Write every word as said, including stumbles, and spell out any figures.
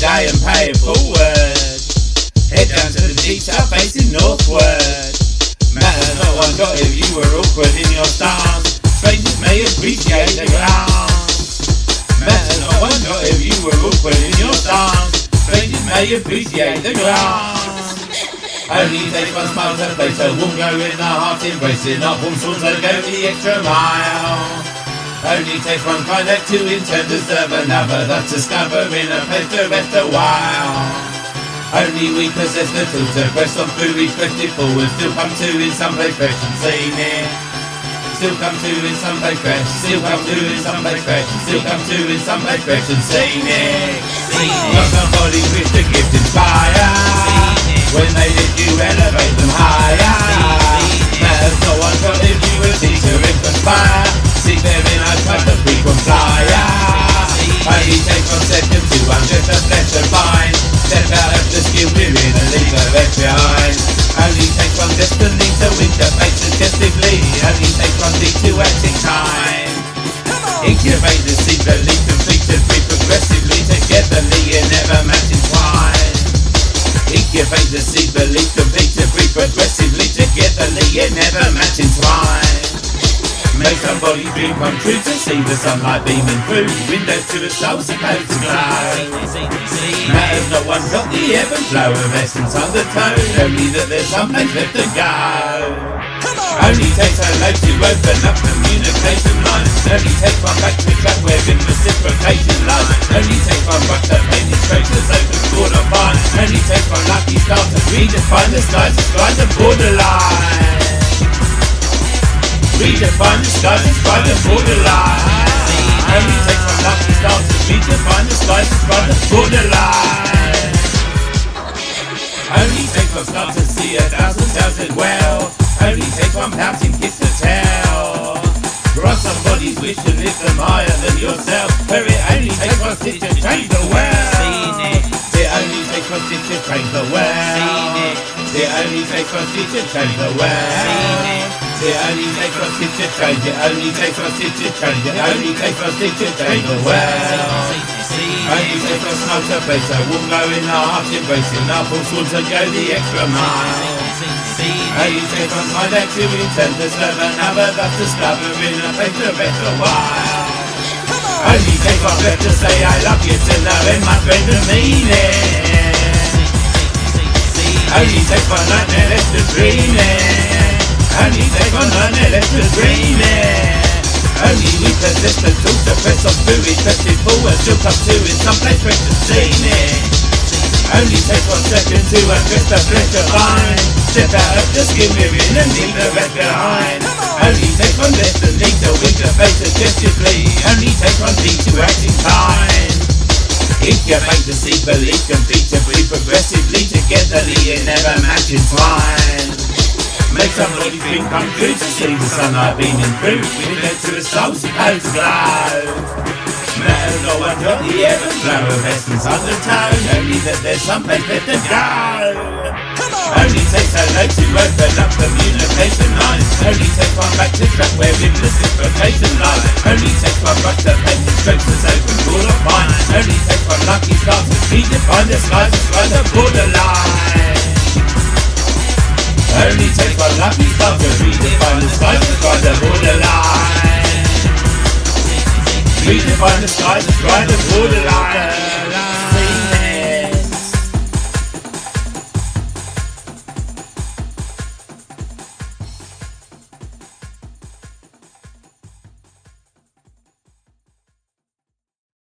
day and pay it forward. Head down to the deep south facing northward. Matters not one got if you were awkward in your stance. Strangers may appreciate the glance. Matters not one got if you were awkward in your stance. Strangers may appreciate the glance. Only takes one smile to place a warm glow in the heart, embracing our warm souls to go the extra mile. Only takes one kind act to in turn deserve another, thus discovering a place to rest a while. Only we possess the tools to press on through each question forward, still come to in some place fresh and scenic. Still come to in some place fresh, still come to in some place fresh, still come to in some place fresh and scenic. Not somebody wish the gift inspire. When they lift you, elevate them higher. Matters no one got if you a teacher in conspire. See therein I try the frequent flyer. Only takes one second to undress a flesh and mind. Step out of the skill we're in and leave the rest behind. Only takes one destiny to interface suggestively. Only takes one deep to act in time. Incubate the seed, believe complete and free progressively. Togetherly and never match entwined. Incubate the seed, believe complete and free progressively. Togetherly and never match entwined. Make somebody's dream come true to see the sunlight beaming through. Windows to the soul supposed to glow. Matters not one got the ebb and flow of essence undertone. Only that there's some place left to go. Only takes a load to open up communication lines. Only takes one back to track where in reciprocation lies. Only takes one back to penetrate the open borderline. Only takes one lucky star to redefine the skies, describe the borderline. Redefine the skies, describe the borderline. Only takes one lucky star to redefine the skies, describe the borderline. Only takes one star to see a thousand thousand well. Only takes one pouting kiss to tell. Grant somebody's wish and lift them higher than yourself. Where it only takes one stitch to change the world. It only takes one stitch to change the world. It only takes one stitch to change the world. It only takes one stitch to change. It only takes one stitch to change. It only takes one stitch to change the world. Only takes one smile to place a warm glow in our heart, embracing our full souls to go the extra mile. Only takes one kind act to intend to serve another, thus discovering a place to rest a while. Only takes one breath to say I love you, to know in my friend the meaning. Only takes one nightmare left to dream in. Only takes one nightmare left to dream in. Only we possess the tools to press on through each question forward, still come to in some place fresh and scenic. Only takes one second to undress the flesh divine. Step out of the skin we're in and leave the rest behind. Only takes one destiny to interface suggestively. Only takes one deed to act in time. Incubate the seed, believe complete and free progressively. Togetherly and never match entwined. Make somebody think come true to see the sunlight beaming through. Window to the soul supposed to glow. Matters no one got the ebb and flow of essence undertone. Only that there's some place left to go. Only takes a load to open up communication lines. Only takes one back to track where in reciprocation lies. Only takes one brush to paint the strokes that's open borderline. Only takes one lucky star to redefine the skies, describe the borderline. Only takes one lucky star to redefine the skies, describe the borderline. Redefine the skies, describe the borderline.